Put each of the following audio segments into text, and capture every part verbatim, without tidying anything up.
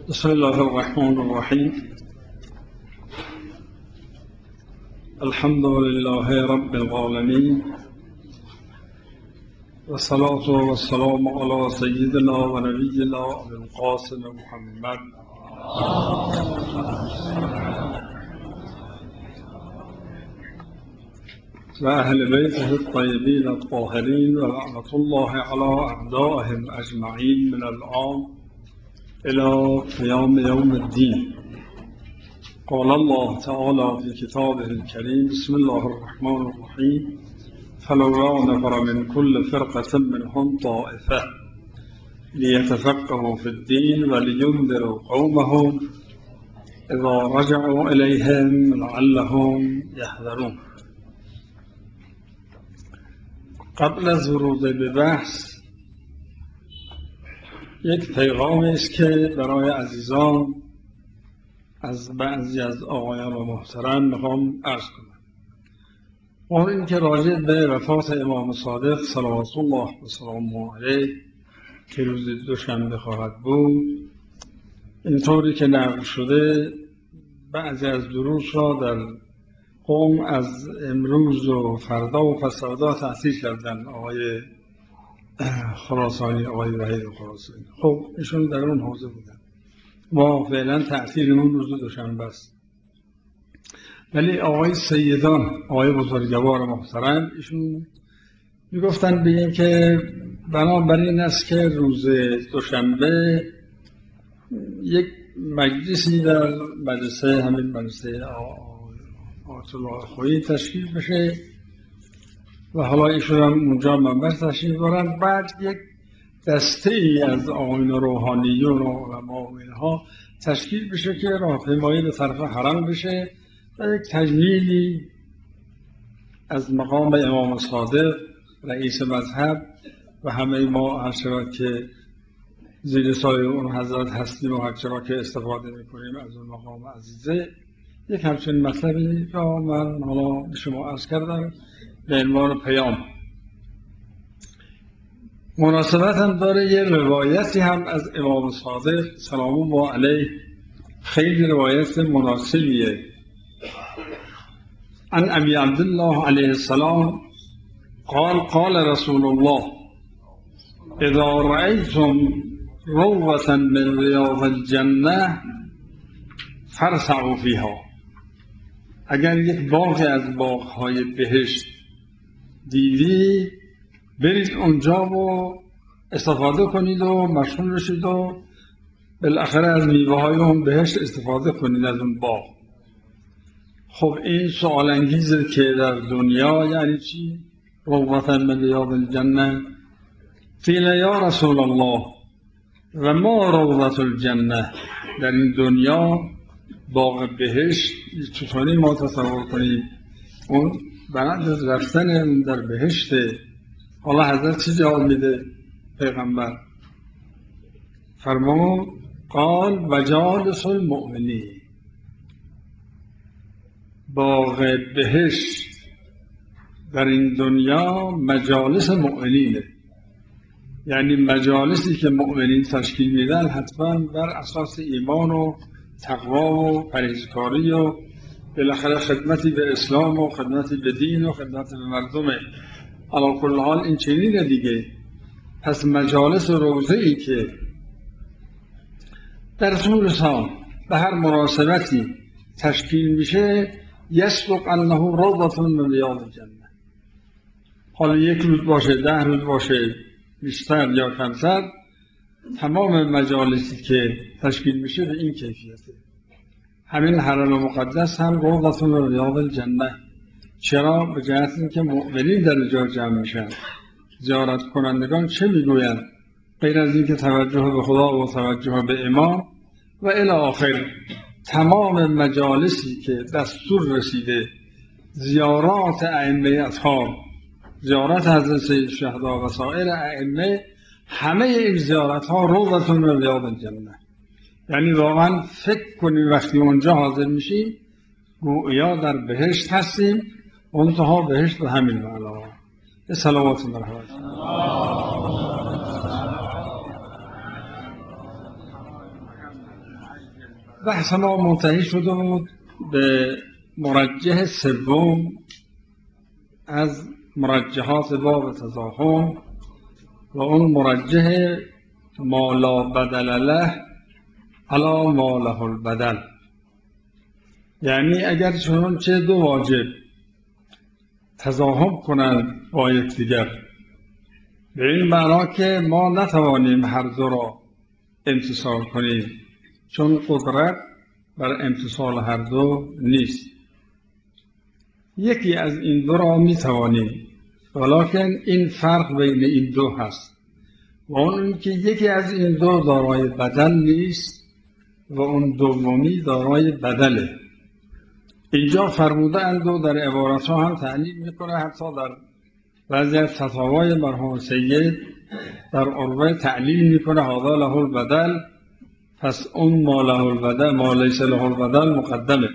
بسم الله الرحمن الرحيم. الحمد لله رب العالمين، والصلاة والسلام على سيدنا ونبينا أبي القاسم محمد وأهل بيته الطيبين الطاهرين، ولعنة الله على أعدائهم أجمعين من الآن إلى قيام يوم الدين. قال الله تعالى في كتابه الكريم: بسم الله الرحمن الرحيم. فلولا نفر من كل فرقة منهم طائفة ليتفقهوا في الدين ولينذروا قومهم إذا رجعوا إليهم لعلهم يحذرون. قبل از ورود به بحث یک پیغامی است که برای عزیزان از بعضی از آقایان محترم میخوام عرض کنم. اون این که راجع به وفات امام صادق صلوات الله و سلامه علیه که روز دوشنبه خواهد بود، اینطوری که نقل شده بعضی از دروس را در قوم از امروز و فردا و فسادا تأثیر کردن. آقای خراسانی، آقای وحید خراسانی، خب ایشون در اون حوزه بودن. ما فعلا تأثیرمون روز دوشنبه است. ولی آقای سیدان، آقای بزرگوار محترم، ایشون میگفتن به این که بنابراین است که روز دوشنبه یک مجلسی در مدرسه همین مدرسه آیت الله خویی تشکیل بشه و حالا ایشون هم اونجا منبر تشریف دارن. بعد یک دسته ای از آیین روحانیون و علما و اینها تشکیل بشه که راهپیمایی به طرف حرم بشه و یک تجلیلی از مقام امام صادق رئیس مذهب و همه ما هر چرا که زیر سایه اون حضرت هستیم و هر چرا که استفاده میکنیم از اون مقام عزیزه، یک همچنین مطلبی را من حالا به شما عرض کردم به عنوان پیام. مناسبت هم داره یه روایتی هم از امام صادق سلام الله علیه، خیلی روایت مناسبیه. عن ابی عبدالله علیه السلام قال قال رسول الله: اذا رأيتم روضة من رياض الجنة فارسعوا فيها. اگر یک باغ از باغ‌های بهشت دیدی، برید اونجا و استفاده کنید و مشغول بشید و بالاخره از میوه‌های اون بهشت استفاده کنید، از اون باغ. خب این سوال انگیزه که در دنیا یعنی چی؟ روضة من ریاض الجنه. قیل یا رسول الله و ما روضة الجنه. در این دنیا باغ بهشت چطوری ما تصور کنیم؟ اون برند رفتن در بهشته. حالا حضرت چی جواب میده پیغمبر؟ فرمود قال وجالس المؤمنین. باغ بهشت در این دنیا مجالس مؤمنینه، یعنی مجالسی که مؤمنین تشکیل میدن حتما بر اساس ایمان و تقوا و پرهیزکاری و بالاخره خدمتی به اسلام و خدمتی به دین و خدمت به مردمه. علی کل حال این چنینه دیگه. پس مجالس روضه‌ای که در طول سال به هر مناسبتی تشکیل میشه، یسبق انه روضة من ریاض الجنه. حالا یک روز باشه، ده روز باشه، بیشتر یا کمتر، تمام مجالسی که تشکیل میشه به این کیفیته. همین حرم مقدس هم روضة من ریاض الجنه. چرا؟ به جهت اینکه مؤمنین در اینجا جمع میشن. زیارت کنندگان چه میگویند غیر از اینکه توجه به خدا و توجه به امام و الی آخر؟ تمام مجالسی که دستور رسیده زیارات ائمه اطهار، زیارت حضرت سید الشهدا و سایر ائمه، همه این زیارت ها روضة من ریاض الجنه. یعنی واقعا فکر کنیم وقتی اونجا حاضر میشیم گویا در بهشت هستیم، منتها بهشت به همین معنا. صلوات الله علیه. بحث ما منتهی شده بود به مرجح سوم از مرجحات باب تضاهم و اون مرجح ما لا بدل له علی ما له البدل، یعنی اگر چنانچه دو واجب تضاهم کنند با یکدیگر، به این معنا که ما نتوانیم هر دو را امتصال کنیم چون قدرت بر امتصال هر دو نیست. یکی از این دو را می توانیم، ولیکن این فرق بین این دو هست و اون که یکی از این دو دارای بدل نیست و اون دومی دارای بدله. اینجا فرموده اند و در عبارت ها هم تعلیل میکنه، حتی در بعضی از فتاوای مرحوم سید در عروه تعلیل میکنه هذا له البدل، پس اون ما له البدل ما لیس له البدل مقدمه.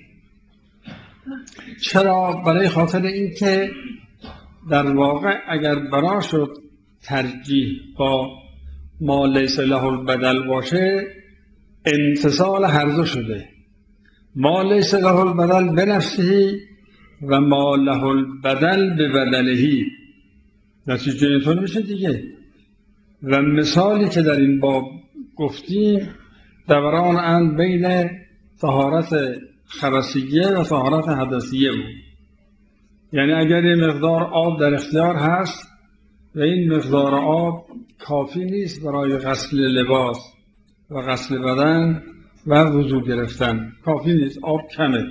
چرا؟ برای خاطر این که در واقع اگر بنا شد ترجیح با ما لیس له البدل باشه امتصال هر دو شده، ما لیس له البدل بنفسه و ما له البدل به بدلهی، نتیجه اینطور میشه دیگه. و مثالی که در این باب گفتیم دوران اند بین طهارت خبثیه و طهارت حدثیه بود. یعنی اگر این مقدار آب در اختیار هست و این مقدار آب کافی نیست برای غسل لباس و غسل بدن و وضو گرفتن، کافی نیست، آب کمه.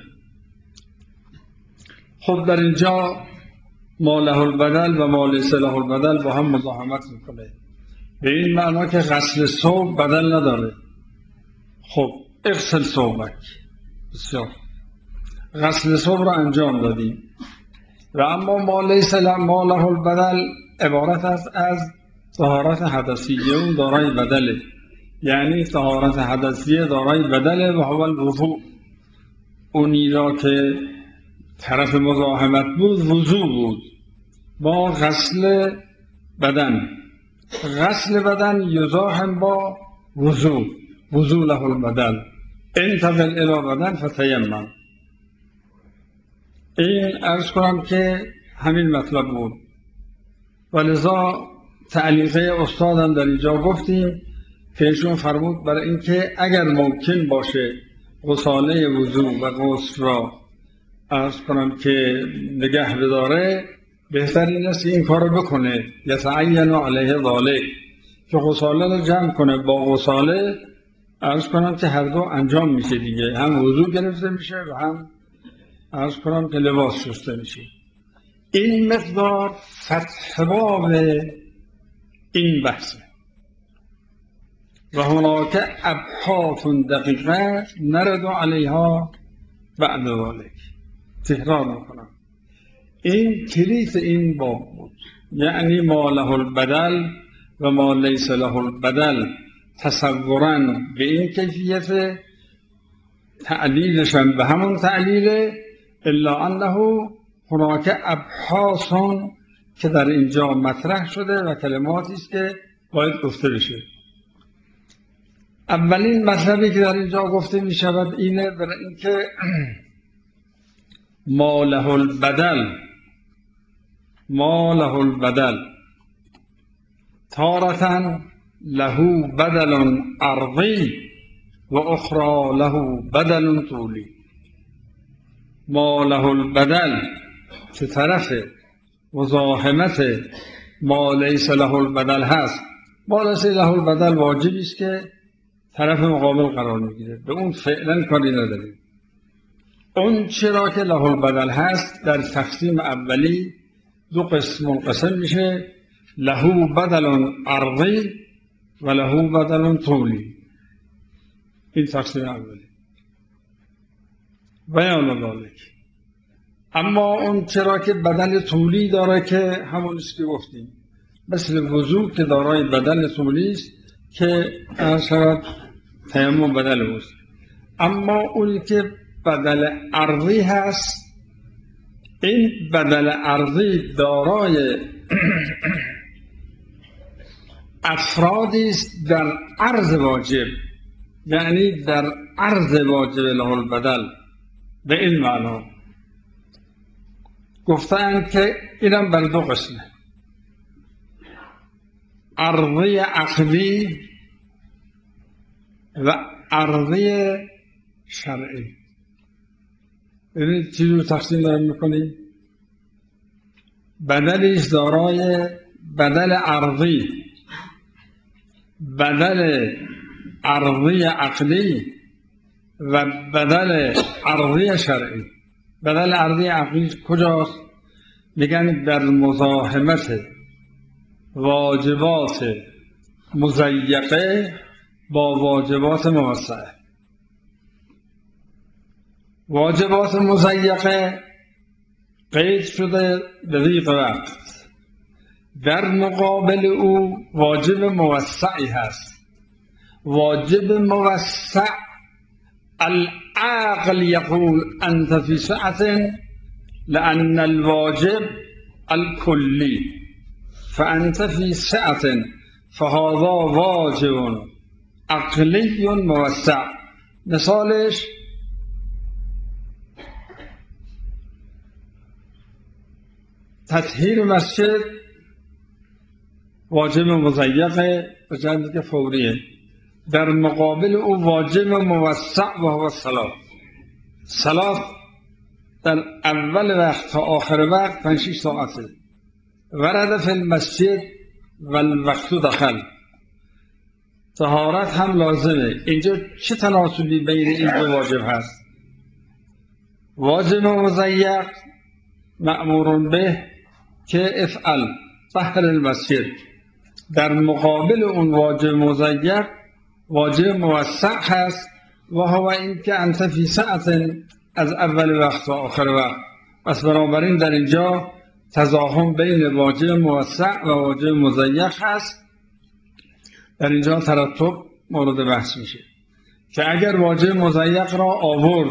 خب در اینجا ما له البدل و ما لیس له البدل با هم مزاحمت میکنه، به این معنا که غسل ثوب بدل نداره. خب اغسل ثوبک، بسیار، غسل ثوب را انجام دادیم. و اما ما لیس ما له البدل عبارت است از طهارت حدثیه، اون دارای بدله، یعنی طهارت حدثیه دارای بدله و هو الوضوء. اونی را که طرف مزاحمت بود وضو بود با غسل بدن، غسل بدن یزاحم با وضو، وضو له البدل، انتقل الی بدن فتیمم. این عرض کنم که همین مطلب بود و لذا تعلیقه استادم در اینجا گفتیم که ایشون فرمود برای اینکه اگر ممکن باشه غساله وضو و غسل را عرض کنم که نگه بداره، بهتر این است این کار رو بکنه، یتعین علیه ذالک، که غساله رو جمع کنه با غساله، عرض کنم که هر دو انجام میشه دیگه، هم وضو گرفته میشه و هم عرض کنم که لباس شسته میشه. این مقدار فتح باب این بحثه و هناک ابحاث دقیقه نرد علیها بعد ذلك. تکرار میکنم، این کلیت این باب بود، یعنی ما له البدل و ما لیس له البدل تصوراً به این کیفیت، تعلیلشان به همون تعلیله، الا انه هناک ابحاث که در اینجا مطرح شده و کلماتی است که باید گفته بشه. اولین مطلبی که در اینجا گفته می شود اینه، برای اینکه ما له البدل، ما له البدل تارة له بدل ارضی و اخرى له بدل طولی. ما له البدل که طرف مزاحمت ما لیس له البدل هست، ما لیس له البدل واجبی است که طرف مقابل قرار میگیره، به اون فعلا کاری نداریم. اون چرا که له البدل هست در تقسیم اولی دو قسم منقسم میشه، له بدل ارضی و له بدل طولی. این تقسیم اولی بیان ذالک. اما اون چرا که بدل طولی داره که همون است که گفتیم، مثل وضو که دارای بدل طولی است که شاید تیمم بدل اوست. اما اونی که بدل ارضی هست، این بدل ارضی دارای افرادی است در عرض واجب، یعنی در عرض واجب له البدل. به این معنا گفتند که اینم بر دو قسمه: عرضه عقلی و عرضه شرعی. ببینید چی رو تقسیم دارم میکنیم. بدلیش دارای بدل عرضی، بدل عرضی عقلی و بدل عرضی شرعی. بدل عرضی عقلی کجاست؟ میگن در مزاحمت واجبات مضیقه با واجبات موسعه. واجبات مضیقه قید شده به ضیق وقت، در مقابل او واجب موسعی هست. واجب موسع العقل یقول انت فی سعة لأن الواجب الكلی فأنت فی سعة فهذا واجب عقلی موسع. مثالش تطهیر مسجد واجب مضیقه و جنبه فوریه، در مقابل او واجب موسع و هو الصلاة. صلاة در اول وقت تا آخر وقت پنج شش ساعته. ورد فی المسجد و الوقت دخل. طهارت هم لازمه. اینجا چه تناسبی بین این دو واجب هست؟ واجب مضیق مأمور به که افعل طهر المسجد، در مقابل اون واجب مضیق واجب موسع هست و هو این که انت فی سعة از اول وقت تا آخر وقت. پس بنابراین در اینجا تضاهم بین واجب موسع و واجب مضیق هست. در اینجا ترتب مورد بحث میشه که اگر واجب مضیق را آورد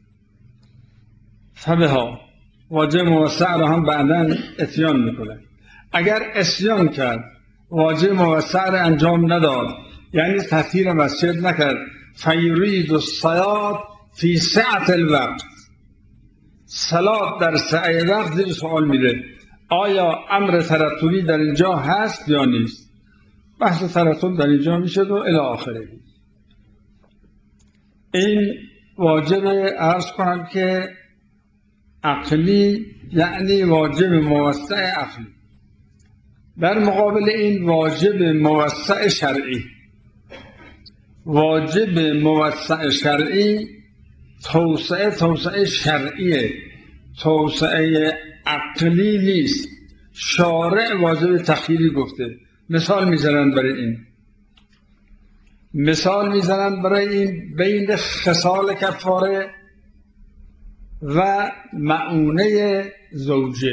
فبها، واجب موسع را هم بعداً اتیان میکنه. اگر اسیان کرد، واجب موسع را انجام نداد، یعنی تطهیر مسجد نکرد، فیرید الصلاة فی سعة الوقت، صلاة در سعه وقت زیر سوال میره. آیا امر ترتبی در اینجا هست یا نیست؟ بحث ترتب در اینجا میشه و الی آخره. این واجب عرض کنم که عقلی، یعنی واجب موسع عقلی. در مقابل این واجب موسع شرعی. واجب موسع شرعی توسعه توسعه شرعیه، توسعه عقلی نیست. شارع واجب تخییری گفته. مثال میزنن برای این مثال میزنن برای این بین خصال کفاره و مؤونه زوجه.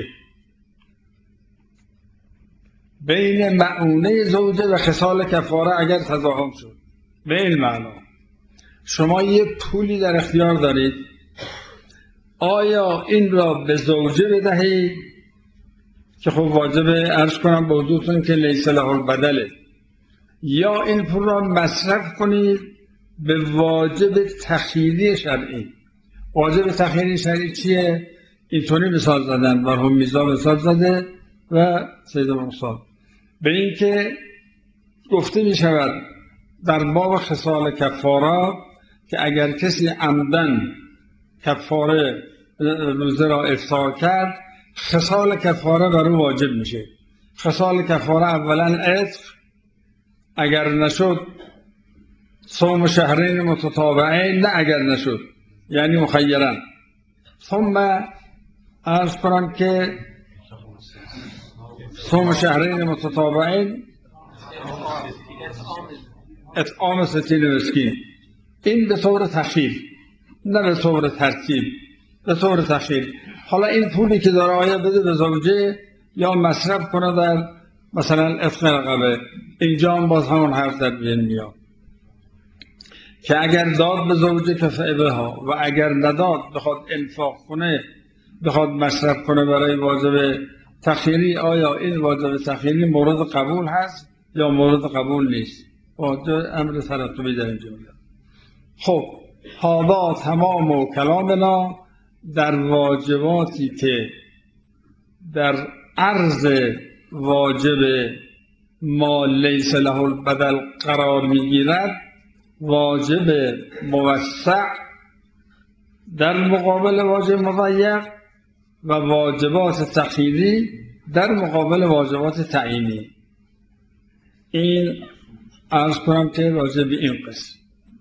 بین مؤونه زوجه و خصال کفاره اگر تضاهم شد، به این معنا شما یه پولی در اختیار دارید، آیا این را به زوجه بدهید که خب واجب عرض کنم به حضورتون که لیس له البدله، یا این پول را مصرف کنید به واجب تخییری شرعی. واجب تخییری شرعی چیه؟ اینطوری مثال زدن، مرحوم میرزا مثال زده و سید مرسال، به این که گفته می شود در باب خصال کفاره که اگر کسی عمدن کفاره روزه را افطار کرد، خصال کفاره بر او واجب میشه. خصال کفاره اولا عتق، اگر نشد صوم شهرین متتابعین، نه اگر نشد یعنی مخیرن. ثم عرض کنم که صوم شهرین متتابعین اطعام ستین مسکین. این به طور تخییر، نه به طور ترتیب، به طور تخییر. حالا این پولی که داره آیا بده به زوجه یا مصرف کنه در مثلا عتق رقبه، اینجا هم باز همون حرف در بین میاد که اگر داد به زوجه کفعه بها و اگر نداد بخواد انفاق کنه، بخواد مصرف کنه برای واجب تخییری، آیا این واجب تخییری مورد قبول هست یا مورد قبول نیست؟ واجب امر ترتبی در اینجا میاد. خب هذا تمام و کلامنا در واجباتی که در عرض واجب ما لیس له البدل قرار میگیرد، واجب موسع در مقابل واجب مضیق و واجبات تقییدی در مقابل واجبات تعیینی. این عرض کنم که راجع به این قسم.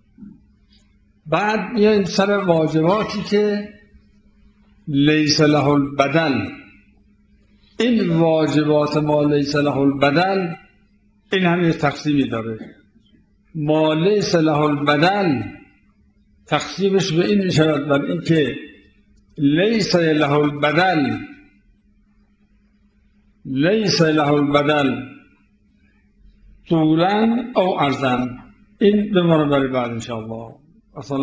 بعد میایم سر واجباتی که لیس له البدل. این واجبات ما لیس له البدل این هم یک تقسیمی داره. ما لیس له البدل تقسیمش به این میشود بر این که لیس له البدل لیس له البدل طولا او عرضا. این بمانه برای بعد انشاءالله.